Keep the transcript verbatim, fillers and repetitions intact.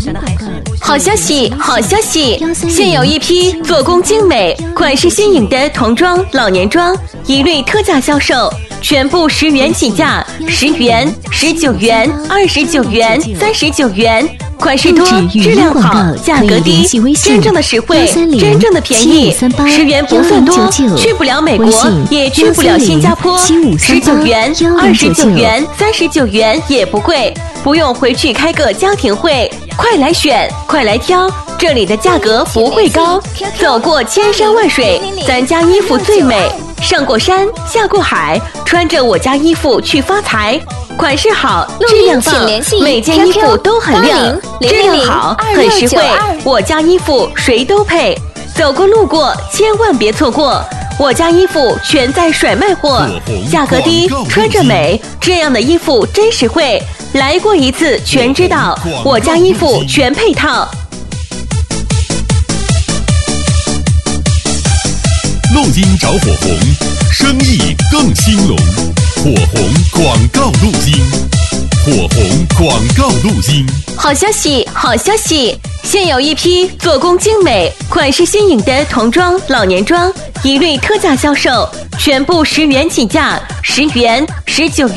好消息，好消息！现有一批做工精美、款式新颖的童装、老年装，一律特价销售，全部十元起价，十元、十九元、二十九元、三十九元。款式多，质量好，价格低，真正的实惠，真正的便宜。十元不算多，去不了美国，也去不了新加坡。十九元、二十九元、三十九元也不贵，不用回去开个家庭会。快来选，快来挑，这里的价格不会高。走过千山万水，咱家衣服最美。上过山，下过海，穿着我家衣服去发财。款式好，质量棒，每件衣服都很亮，质量好，很实惠。我家衣服谁都配，走过路过千万别错过。我家衣服全在甩卖货，价格低，穿着美，这样的衣服真实惠。来过一次全知道，我家衣服全配套。 录音找火红，生意更兴隆。火红广告录音，火红广告录音。 好消息，好消息！现有一批做工精美、款式新颖的童装、老年装，一律特价销售，全部十元起价，十元、十九元。